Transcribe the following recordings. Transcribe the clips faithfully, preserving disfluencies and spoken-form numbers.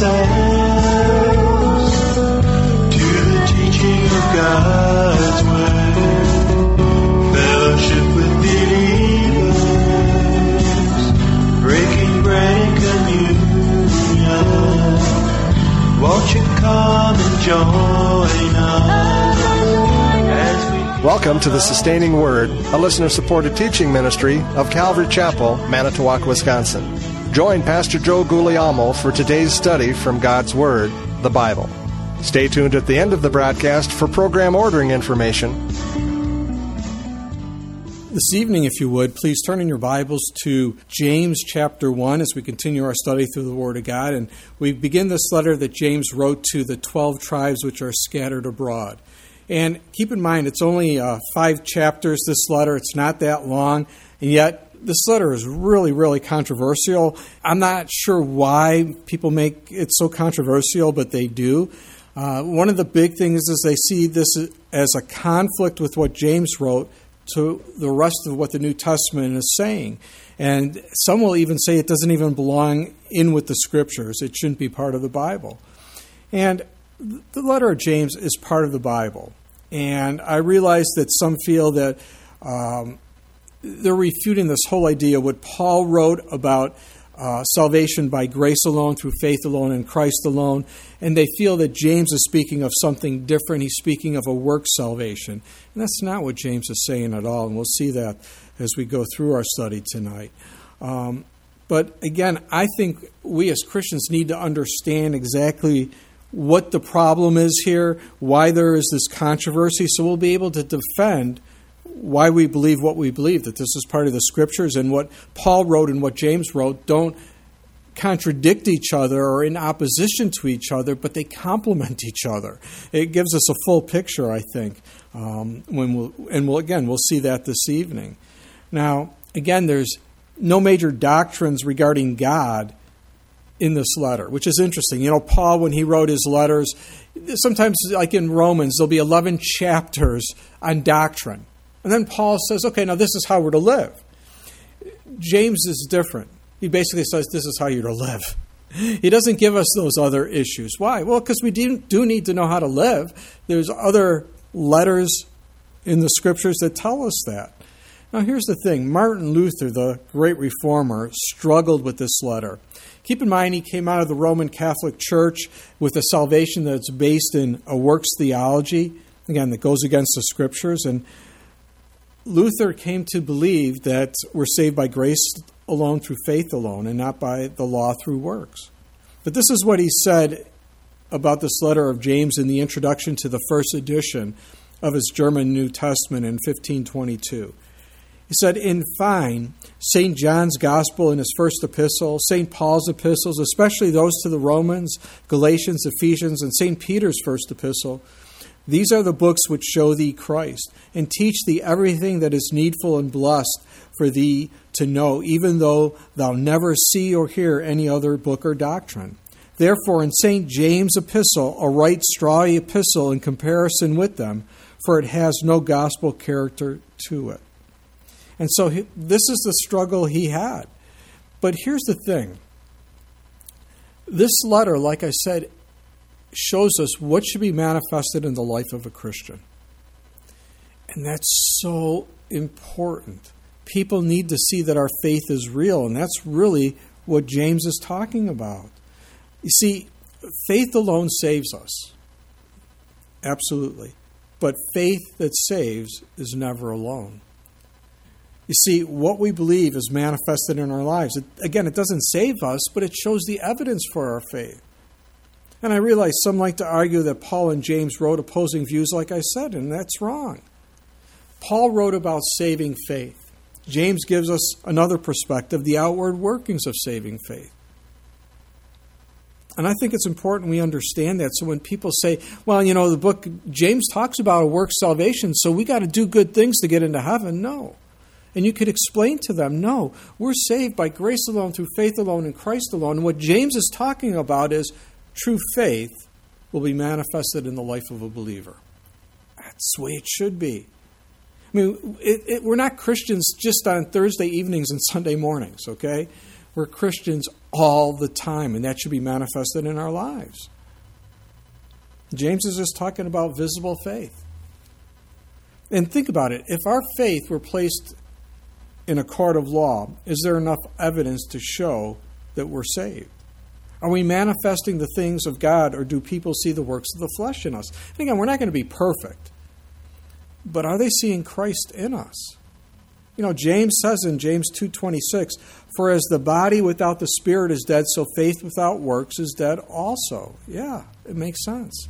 ourselves to the teaching of God's Word, fellowship with believers, breaking bread and communion. Won't you come and join us as we... Welcome to the Sustaining Word, a listener-supported teaching ministry of Calvary Chapel, Manitowoc, Wisconsin. Join Pastor Joe Guglielmo for today's study from God's Word, the Bible. Stay tuned at the end of the broadcast for program ordering information. This evening, if you would, please turn in your Bibles to James chapter one as we continue our study through the Word of God. And we begin this letter that James wrote to the twelve tribes which are scattered abroad. And keep in mind, it's only uh, five chapters, this letter. It's not that long, and yet this letter is really, really controversial. I'm not sure why people make it so controversial, but they do. Uh, one of the big things is they see this as a conflict with what James wrote to the rest of what the New Testament is saying. And some will even say it doesn't even belong in with the Scriptures. It shouldn't be part of the Bible. And the letter of James is part of the Bible. And I realize that some feel that um, they're refuting this whole idea, what Paul wrote about uh, salvation by grace alone, through faith alone, in Christ alone. And they feel that James is speaking of something different. He's speaking of a work salvation. And that's not what James is saying at all. And we'll see that as we go through our study tonight. Um, but again, I think we as Christians need to understand exactly what the problem is here, why there is this controversy, so we'll be able to defend why we believe what we believe, that this is part of the Scriptures, and what Paul wrote and what James wrote don't contradict each other or in opposition to each other, but they complement each other. It gives us a full picture, I think, um, when we'll, and we'll, again, we'll see that this evening. Now, again, there's no major doctrines regarding God in this letter, which is interesting. You know, Paul, when he wrote his letters, sometimes like in Romans, there'll be eleven chapters on doctrine. And then Paul says, okay, now this is how we're to live. James is different. He basically says this is how you're to live. He doesn't give us those other issues. Why? Well, because we do, do need to know how to live. There's other letters in the Scriptures that tell us that. Now, here's the thing. Martin Luther, the great reformer, struggled with this letter. Keep in mind, he came out of the Roman Catholic Church with a salvation that's based in a works theology, again, that goes against the Scriptures. And Luther came to believe that we're saved by grace alone, through faith alone, and not by the law through works. But this is what he said about this letter of James in the introduction to the first edition of his German New Testament in fifteen twenty-two. He said, in fine, Saint John's Gospel in his first epistle, Saint Paul's epistles, especially those to the Romans, Galatians, Ephesians, and Saint Peter's first epistle, these are the books which show thee Christ, and teach thee everything that is needful and blessed for thee to know, even though thou never see or hear any other book or doctrine. Therefore, in Saint James' epistle, a right strawy epistle in comparison with them, for it has no gospel character to it. And so he, this is the struggle he had. But here's the thing. This letter, like I said, shows us what should be manifested in the life of a Christian. And that's so important. People need to see that our faith is real, and that's really what James is talking about. You see, faith alone saves us. Absolutely. But faith that saves is never alone. You see, what we believe is manifested in our lives. It, again, it doesn't save us, but it shows the evidence for our faith. And I realize some like to argue that Paul and James wrote opposing views, like I said, and that's wrong. Paul wrote about saving faith. James gives us another perspective, the outward workings of saving faith. And I think it's important we understand that. So when people say, well, you know, the book, James talks about a work salvation, so we got to do good things to get into heaven. No. And you could explain to them, no, we're saved by grace alone, through faith alone, in Christ alone. And what James is talking about is true faith will be manifested in the life of a believer. That's the way it should be. I mean, it, it, we're not Christians just on Thursday evenings and Sunday mornings, okay? We're Christians all the time, and that should be manifested in our lives. James is just talking about visible faith. And think about it. If our faith were placed in a court of law, is there enough evidence to show that we're saved? Are we manifesting the things of God, or do people see the works of the flesh in us? And again, we're not going to be perfect, but are they seeing Christ in us? You know, James says in James two twenty-six, "For as the body without the spirit is dead, so faith without works is dead also." Yeah, it makes sense.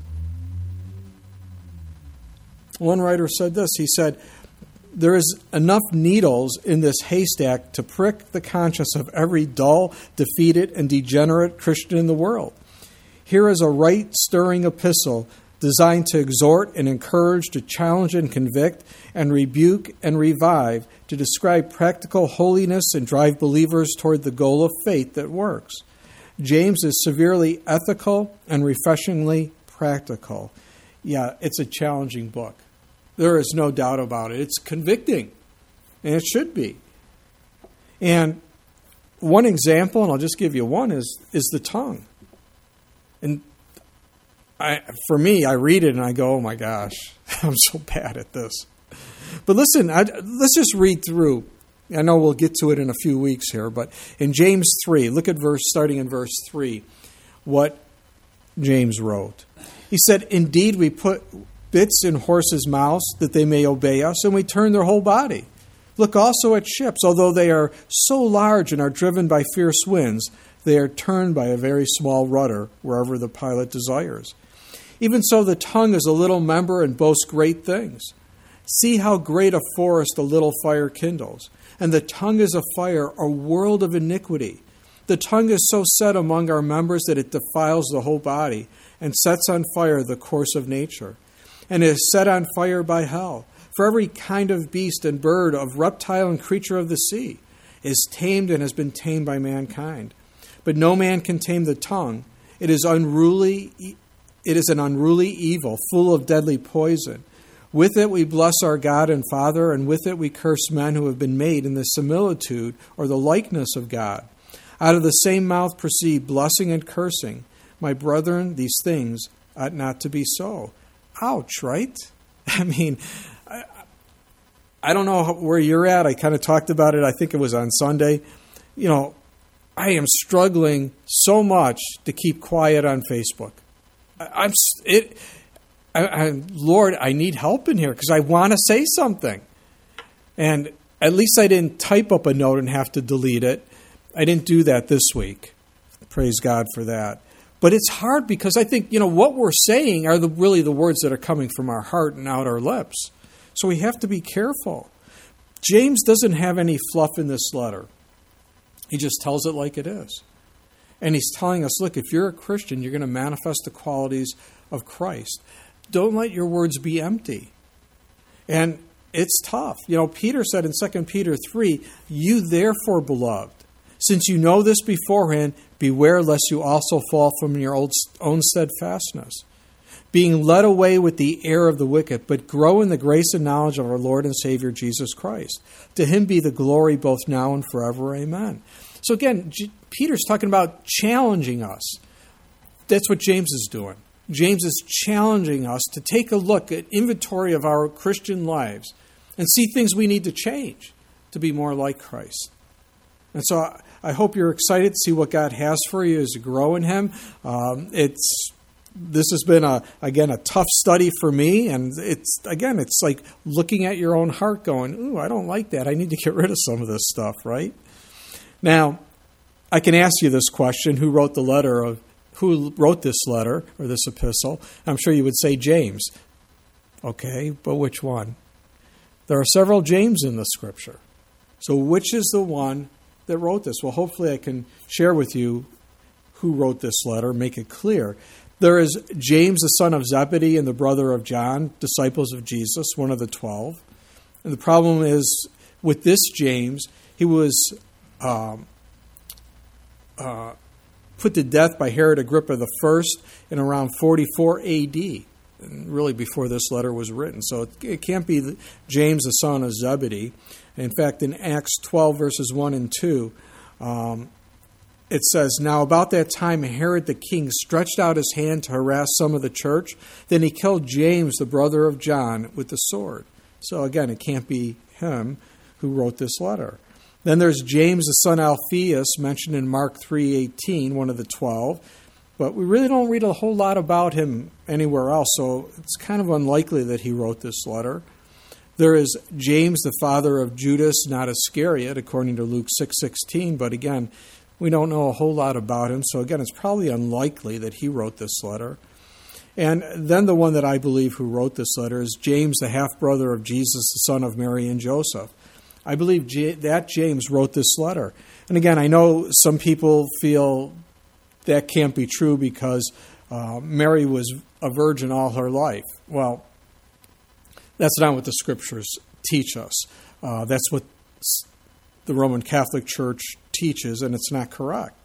One writer said this. He said, "There is enough needles in this haystack to prick the conscience of every dull, defeated, and degenerate Christian in the world. Here is a right-stirring epistle designed to exhort and encourage, to challenge and convict, and rebuke and revive, to describe practical holiness and drive believers toward the goal of faith that works." James is severely ethical and refreshingly practical. Yeah, it's a challenging book. There is no doubt about it. It's convicting, and it should be. And one example, and I'll just give you one, is, is the tongue. And I, for me, I read it and I go, oh my gosh, I'm so bad at this. But listen, I, let's just read through. I know we'll get to it in a few weeks here, but in James three, look at verse, starting in verse three, what James wrote. He said, "Indeed, we put bits in horses' mouths that they may obey us, and we turn their whole body. Look also at ships, although they are so large and are driven by fierce winds, they are turned by a very small rudder wherever the pilot desires. Even so, the tongue is a little member and boasts great things. See how great a forest a little fire kindles. And the tongue is a fire, a world of iniquity. The tongue is so set among our members that it defiles the whole body and sets on fire the course of nature. And it is set on fire by hell. For every kind of beast and bird, of reptile and creature of the sea, is tamed and has been tamed by mankind. But no man can tame the tongue. It is unruly. It is an unruly evil, full of deadly poison. With it we bless our God and Father, and with it we curse men who have been made in the similitude or the likeness of God. Out of the same mouth proceed blessing and cursing. My brethren, these things ought not to be so." Ouch, right? I mean, I, I don't know where you're at. I kind of talked about it. I think it was on Sunday. You know, I am struggling so much to keep quiet on Facebook. I, I'm it. I, I, Lord, I need help in here because I want to say something. And at least I didn't type up a note and have to delete it. I didn't do that this week. Praise God for that. But it's hard because I think, you know, what we're saying are the, really the words that are coming from our heart and out our lips. So we have to be careful. James doesn't have any fluff in this letter. He just tells it like it is. And he's telling us, look, if you're a Christian, you're going to manifest the qualities of Christ. Don't let your words be empty. And it's tough. You know, Peter said in Second Peter three, "You therefore, beloved, since you know this beforehand, beware lest you also fall from your own steadfastness, being led away with the error of the wicked, but grow in the grace and knowledge of our Lord and Savior Jesus Christ. To him be the glory both now and forever. Amen." So again, G- Peter's talking about challenging us. That's what James is doing. James is challenging us to take a look at inventory of our Christian lives and see things we need to change to be more like Christ. And so I hope you're excited to see what God has for you as you grow in him. Um, it's this has been, a again, a tough study for me. And it's again, it's like looking at your own heart going, ooh, I don't like that. I need to get rid of some of this stuff, right? Now, I can ask you this question. Who wrote the letter of, who wrote this letter or this epistle? I'm sure you would say James. Okay, but which one? There are several James in the scripture. So which is the one that wrote this? Well, hopefully I can share with you who wrote this letter, make it clear. There is James, the son of Zebedee and the brother of John, disciples of Jesus, one of the twelve. And the problem is with this James, he was um, uh, put to death by Herod Agrippa the First in around forty-four A D, and really before this letter was written. So it, it can't be James, the son of Zebedee. In fact, in Acts twelve, verses one and two, um, it says, "Now about that time Herod the king stretched out his hand to harass some of the church. Then he killed James, the brother of John, with the sword." So again, it can't be him who wrote this letter. Then there's James, the son of Alphaeus, mentioned in Mark three eighteen, one of the twelve. But we really don't read a whole lot about him anywhere else, so it's kind of unlikely that he wrote this letter. There is James, the father of Judas, not Iscariot, according to Luke six sixteen, but again, we don't know a whole lot about him, so again, it's probably unlikely that he wrote this letter. And then the one that I believe who wrote this letter is James, the half-brother of Jesus, the son of Mary and Joseph. I believe J- that James wrote this letter. And again, I know some people feel that can't be true because uh, Mary was a virgin all her life. Well, that's not what the Scriptures teach us. Uh, that's what the Roman Catholic Church teaches, and it's not correct.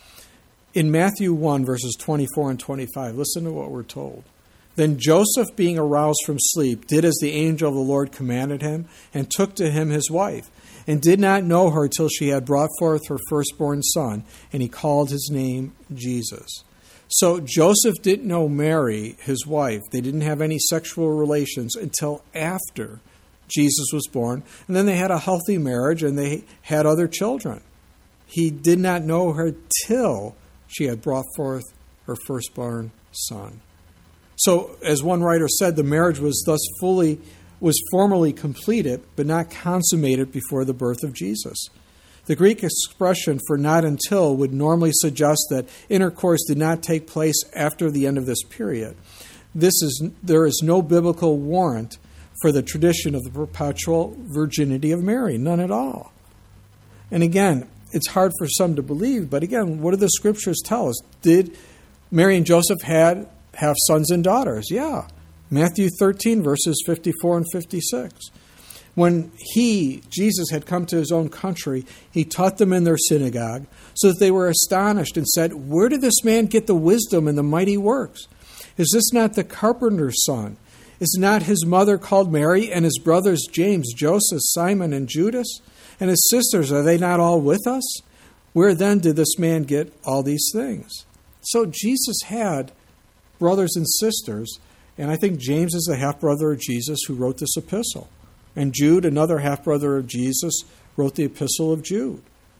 In Matthew one, verses twenty-four and twenty-five, listen to what we're told. "Then Joseph, being aroused from sleep, did as the angel of the Lord commanded him, and took to him his wife, and did not know her till she had brought forth her firstborn son, and he called his name Jesus." So Joseph didn't know Mary, his wife. They didn't have any sexual relations until after Jesus was born. And then they had a healthy marriage, and they had other children. He did not know her till she had brought forth her firstborn son. So, as one writer said, the marriage was thus fully, was formally completed, but not consummated before the birth of Jesus. The Greek expression for "not until" would normally suggest that intercourse did not take place after the end of this period. This is there is no biblical warrant for the tradition of the perpetual virginity of Mary, none at all. And again, it's hard for some to believe, but again, what do the Scriptures tell us? Did Mary and Joseph had have sons and daughters? Yeah. Matthew thirteen, verses fifty-four and fifty-six. When he, Jesus, had come to his own country, he taught them in their synagogue, so that they were astonished and said, "Where did this man get the wisdom and the mighty works? Is this not the carpenter's son? Is not his mother called Mary, and his brothers James, Joseph, Simon, and Judas? And his sisters, are they not all with us? Where then did this man get all these things?" So Jesus had brothers and sisters, and I think James is the half-brother of Jesus who wrote this epistle. And Jude, another half-brother of Jesus, wrote the epistle of Jude.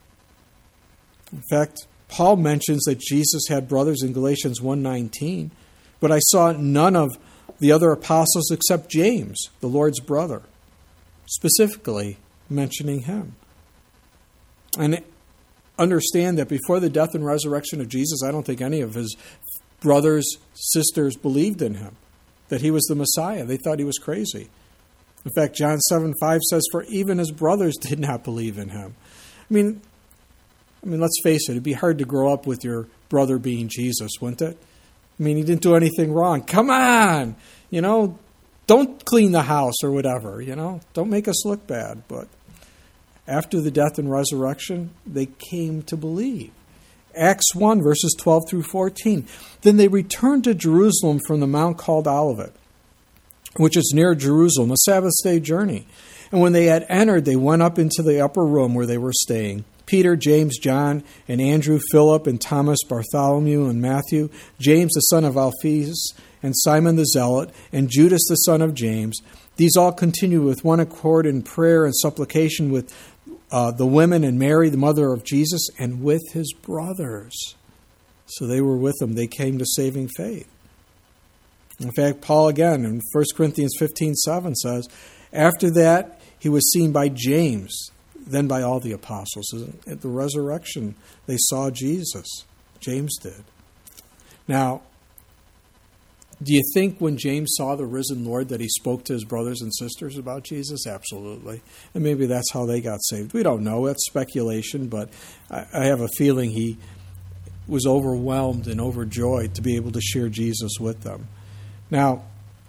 In fact, Paul mentions that Jesus had brothers in Galatians one nineteen, but I saw none of the other apostles except James, the Lord's brother, specifically mentioning him. And understand that before the death and resurrection of Jesus, I don't think any of his brothers, sisters believed in him, that he was the Messiah. They thought he was crazy. In fact, John seven five says, "For even his brothers did not believe in him." I mean, I mean, let's face it, it'd be hard to grow up with your brother being Jesus, wouldn't it? I mean, he didn't do anything wrong. Come on, you know, don't clean the house or whatever, you know, don't make us look bad. But after the death and resurrection, they came to believe. Acts one, verses twelve through fourteen. "Then they returned to Jerusalem from the mount called Olivet, which is near Jerusalem, a Sabbath day journey. And when they had entered, they went up into the upper room where they were staying. Peter, James, John, and Andrew, Philip, and Thomas, Bartholomew, and Matthew, James the son of Alphaeus, and Simon the Zealot, and Judas the son of James. These all continued with one accord in prayer and supplication with uh, the women and Mary, the mother of Jesus, and with his brothers." So they were with him. They came to saving faith. In fact, Paul again in First Corinthians fifteen seven says, "After that he was seen by James, then by all the apostles." At the resurrection, they saw Jesus. James did. Now, do you think when James saw the risen Lord that he spoke to his brothers and sisters about Jesus? Absolutely. And maybe that's how they got saved. We don't know. That's speculation, but I have a feeling he was overwhelmed and overjoyed to be able to share Jesus with them. Now,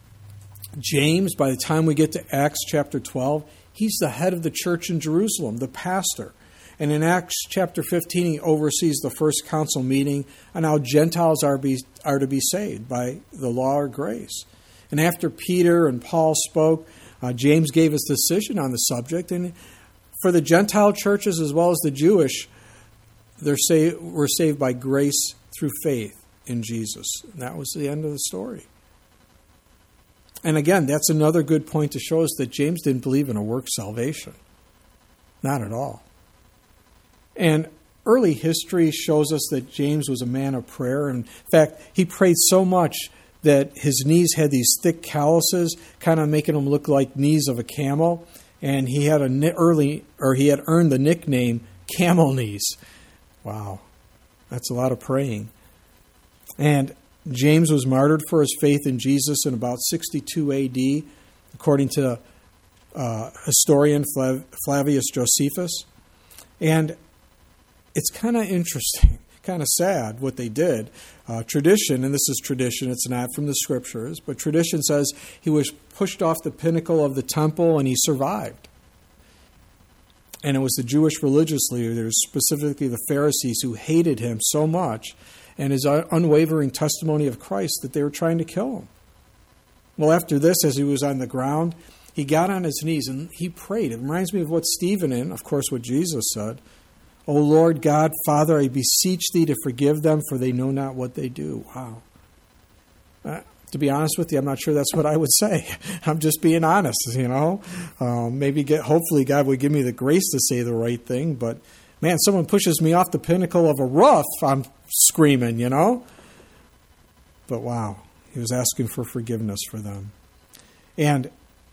James, by the time we get to Acts chapter twelve, he's the head of the church in Jerusalem, the pastor. And in Acts chapter fifteen, he oversees the first council meeting on how Gentiles are, be, are to be saved by the law or grace. And after Peter and Paul spoke, uh, James gave his decision on the subject. And for the Gentile churches as well as the Jewish, they're saved, we're saved by grace through faith in Jesus. And that was the end of the story. And again, that's another good point to show us that James didn't believe in a work salvation. Not at all. And early history shows us that James was a man of prayer. In fact, he prayed so much that his knees had these thick calluses, kind of making them look like knees of a camel. And he had a early, or he had earned the nickname Camel Knees. Wow, that's a lot of praying. And James was martyred for his faith in Jesus in about sixty-two A D, according to uh, historian Flav- Flavius Josephus. And it's kind of interesting, kind of sad what they did. Uh, tradition, and this is tradition, it's not from the scriptures, but tradition says he was pushed off the pinnacle of the temple and he survived. And it was the Jewish religious leaders, specifically the Pharisees, who hated him so much and his unwavering testimony of Christ that they were trying to kill him. Well, after this, as he was on the ground, he got on his knees and he prayed. It reminds me of what Stephen, and of course what Jesus said, "O Lord God, Father, I beseech thee to forgive them, for they know not what they do." Wow. Uh, to be honest with you, I'm not sure that's what I would say. I'm just being honest, you know. Um, maybe get, hopefully God would give me the grace to say the right thing, but man, someone pushes me off the pinnacle of a roof, I'm screaming, you know. But wow, he was asking for forgiveness for them. And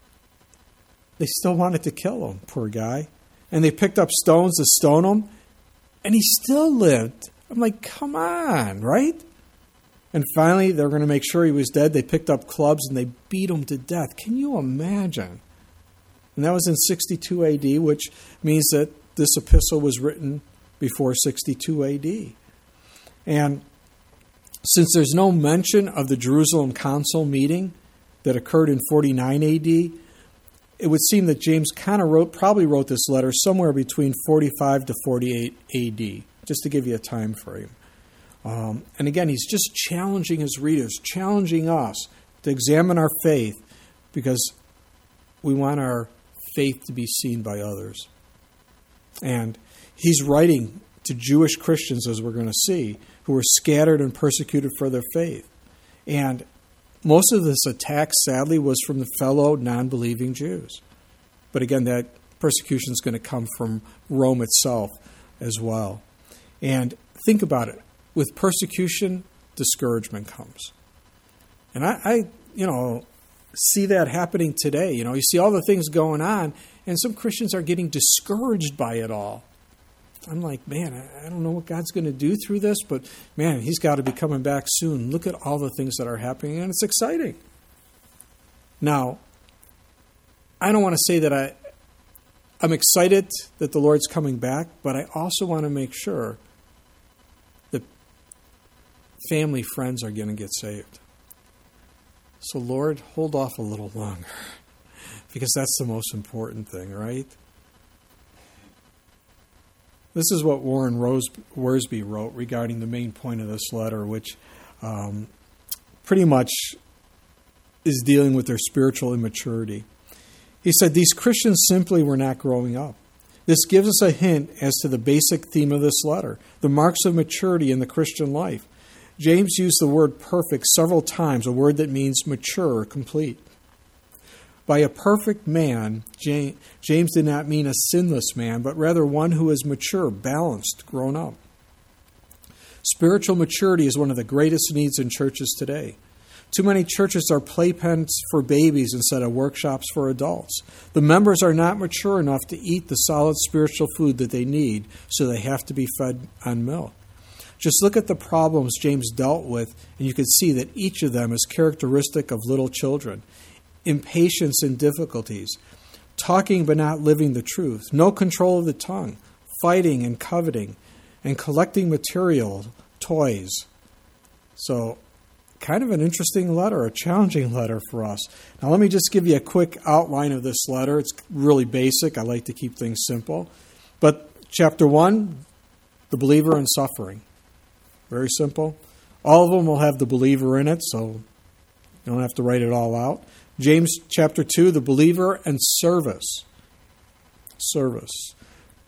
they still wanted to kill him, poor guy. And they picked up stones to stone him, and he still lived. I'm like, come on, right? And finally, they were going to make sure he was dead. They picked up clubs and they beat him to death. Can you imagine? And that was in sixty-two A D, which means that this epistle was written before sixty-two A D. And since there's no mention of the Jerusalem Council meeting that occurred in forty-nine A D, it would seem that James kind of wrote, probably wrote this letter somewhere between forty-five to forty-eight A D, just to give you a time frame. Um, and again, he's just challenging his readers, challenging us to examine our faith, because we want our faith to be seen by others. And he's writing to Jewish Christians, as we're going to see, who were scattered and persecuted for their faith. And most of this attack, sadly, was from the fellow non-believing Jews. But again, that persecution is going to come from Rome itself as well. And think about it. With persecution, discouragement comes. And I, I, you know, see that happening today. You know, you see all the things going on, and some Christians are getting discouraged by it all. I'm like, man, I don't know what God's going to do through this, but man, he's got to be coming back soon. Look at all the things that are happening, and it's exciting. Now, I don't want to say that I, I'm excited that the Lord's coming back, but I also want to make sure that family, friends are going to get saved. So, Lord, hold off a little longer, because that's the most important thing, right? This is what Warren Rose, Worsby wrote regarding the main point of this letter, which um, pretty much is dealing with their spiritual immaturity. He said, "These Christians simply were not growing up. This gives us a hint as to the basic theme of this letter, the marks of maturity in the Christian life. James used the word perfect several times, a word that means mature or complete. By a perfect man, James did not mean a sinless man, but rather one who is mature, balanced, grown up. Spiritual maturity is one of the greatest needs in churches today. Too many churches are playpens for babies instead of workshops for adults. The members are not mature enough to eat the solid spiritual food that they need, so they have to be fed on milk. Just look at the problems James dealt with, and you can see that each of them is characteristic of little children. Impatience and difficulties, talking but not living the truth, no control of the tongue, fighting and coveting, and collecting material, toys. So, kind of an interesting letter, a challenging letter for us. Now, let me just give you a quick outline of this letter. It's really basic. I like to keep things simple. But chapter one, the believer and suffering. Very simple. All of them will have the believer in it, so you don't have to write it all out. James chapter two, the believer and service. Service.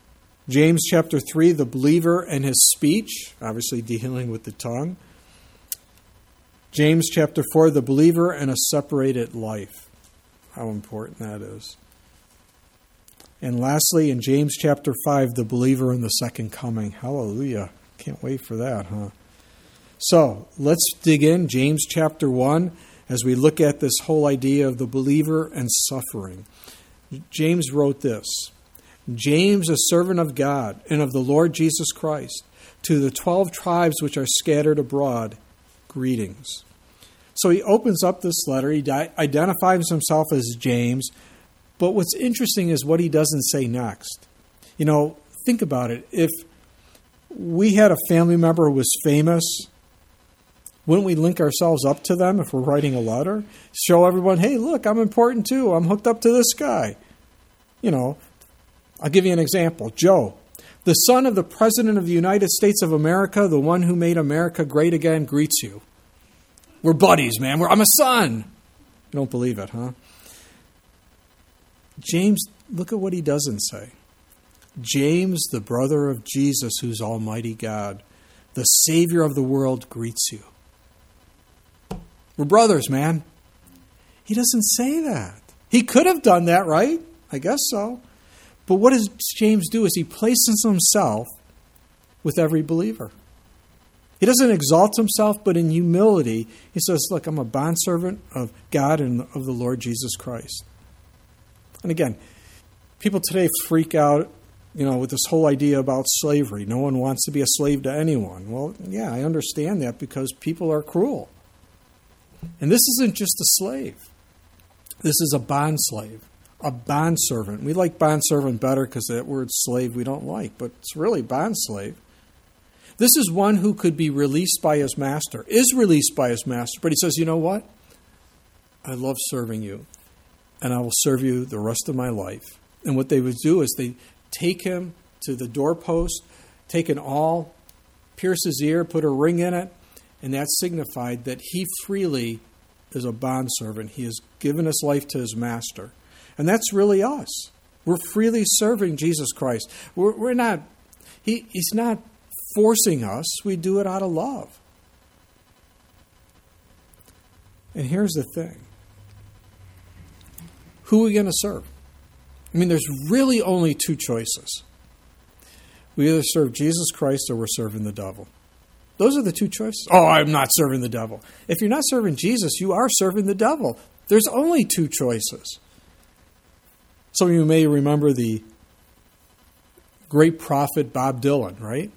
James chapter three, the believer and his speech, obviously dealing with the tongue. James chapter four, the believer and a separated life. How important that is. And lastly, in James chapter five, the believer in the second coming. Hallelujah. Can't wait for that, huh? So, let's dig in. James chapter one, as we look at this whole idea of the believer and suffering. James wrote this. James, a servant of God and of the Lord Jesus Christ, to the twelve tribes which are scattered abroad, greetings. So he opens up this letter. He di- identifies himself as James. But what's interesting is what he doesn't say next. You know, think about it. If we had a family member who was famous, wouldn't we link ourselves up to them if we're writing a letter? Show everyone, hey, look, I'm important too. I'm hooked up to this guy. You know, I'll give you an example. Joe, the son of the President of the United States of America, the one who made America great again, greets you. We're buddies, man. We're, I'm a son. You don't believe it, huh? James, look at what he doesn't say. James, the brother of Jesus, who's Almighty God, the Savior of the world, greets you. We're brothers, man. He doesn't say that. He could have done that, right? I guess so. But what does James do is he places himself with every believer. He doesn't exalt himself, but in humility, he says, look, I'm a bondservant of God and of the Lord Jesus Christ. And again, people today freak out, you know, with this whole idea about slavery. No one wants to be a slave to anyone. Well, yeah, I understand that because people are cruel. And this isn't just a slave. This is a bond slave, a bondservant. We like bondservant better because that word slave we don't like, but it's really bond slave. This is one who could be released by his master, is released by his master, but he says, you know what? I love serving you, and I will serve you the rest of my life. And what they would do is they take him to the doorpost, take an awl, pierce his ear, put a ring in it, and that signified that he freely is a bondservant. He has given his life to his master. And that's really us. We're freely serving Jesus Christ. We're, we're not, he, he's not forcing us. We do it out of love. And here's the thing. Who are we going to serve? I mean, there's really only two choices. We either serve Jesus Christ or we're serving the devil. Those are the two choices. Oh, I'm not serving the devil. If you're not serving Jesus, you are serving the devil. There's only two choices. Some of you may remember the great prophet Bob Dylan, right?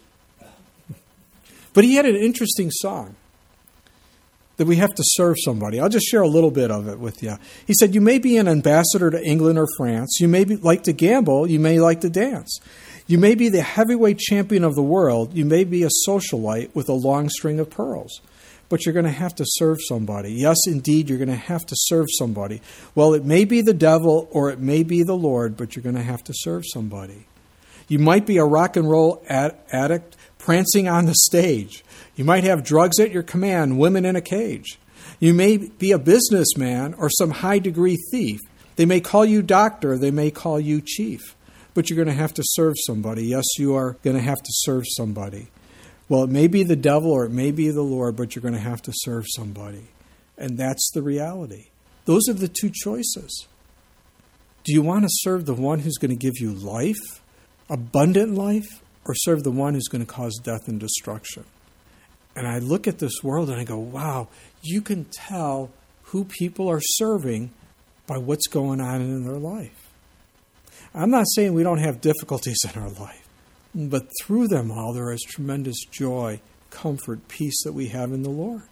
But he had an interesting song that we have to serve somebody. I'll just share a little bit of it with you. He said, you may be an ambassador to England or France. You may be, like to gamble. You may like to dance. You may be the heavyweight champion of the world. You may be a socialite with a long string of pearls. But you're going to have to serve somebody. Yes, indeed, you're going to have to serve somebody. Well, it may be the devil or it may be the Lord, but you're going to have to serve somebody. You might be a rock and roll ad- addict prancing on the stage. You might have drugs at your command, women in a cage. You may be a businessman or some high-degree thief. They may call you doctor. They may call you chief. But you're going to have to serve somebody. Yes, you are going to have to serve somebody. Well, it may be the devil or it may be the Lord, but you're going to have to serve somebody. And that's the reality. Those are the two choices. Do you want to serve the one who's going to give you life, abundant life, or serve the one who's going to cause death and destruction? And I look at this world and I go, wow, you can tell who people are serving by what's going on in their life. I'm not saying we don't have difficulties in our life, but through them all there is tremendous joy, comfort, peace that we have in the Lord.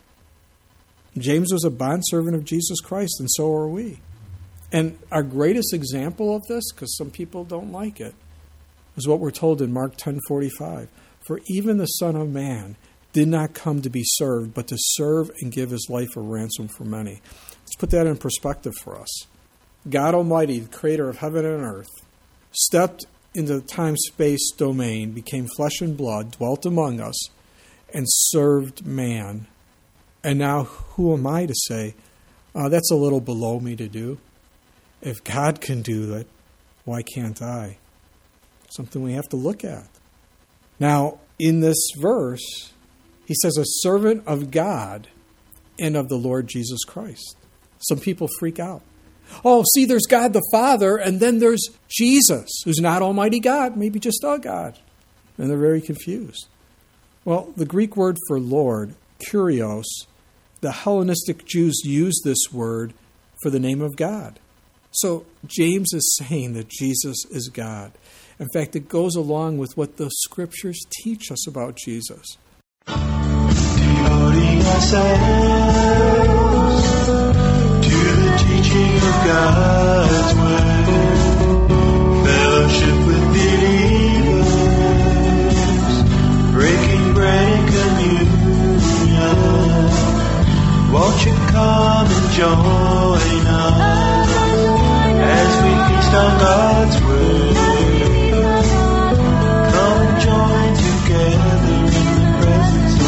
James was a bondservant of Jesus Christ, and so are we. And our greatest example of this, because some people don't like it, is what we're told in Mark ten forty-five. For even the Son of Man did not come to be served, but to serve and give his life a ransom for many. Let's put that in perspective for us. God Almighty, the creator of heaven and earth, stepped into the time-space domain, became flesh and blood, dwelt among us, and served man. And now who am I to say, oh, that's a little below me to do? If God can do that, why can't I? something we have to look at. Now, in this verse, he says, a servant of God and of the Lord Jesus Christ. Some people freak out. Oh, see, there's God the Father, and then there's Jesus, who's not Almighty God, maybe just a God. And they're very confused. Well, the Greek word for Lord, Kyrios, the Hellenistic Jews used this word for the name of God. So James is saying that Jesus is God. In fact, it goes along with what the Scriptures teach us about Jesus. Devoting ourselves to the teaching of God's Word, fellowship with believers, breaking bread and communion, won't you come and join us as we feast on God's Word? Come and join together in the presence of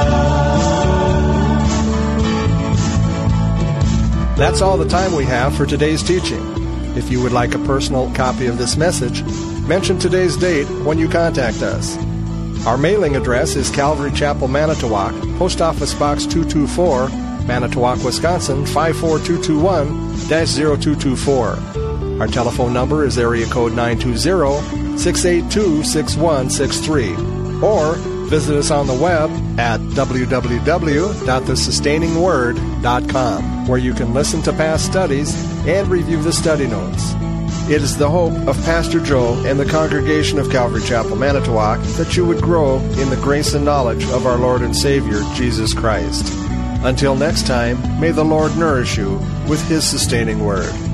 God. That's all the time we have for today's teaching. If you would like a personal copy of this message, mention today's date when you contact us. Our mailing address is Calvary Chapel, Manitowoc, Post Office Box two two four, Manitowoc, Wisconsin five four two two one dash zero two two four. Our telephone number is area code nine two zero, six eight two, six one six three. Or visit us on the web at w w w dot the sustaining word dot com, where you can listen to past studies and review the study notes. It is the hope of Pastor Joe and the congregation of Calvary Chapel, Manitowoc, that you would grow in the grace and knowledge of our Lord and Savior, Jesus Christ. Until next time, may the Lord nourish you with His sustaining word.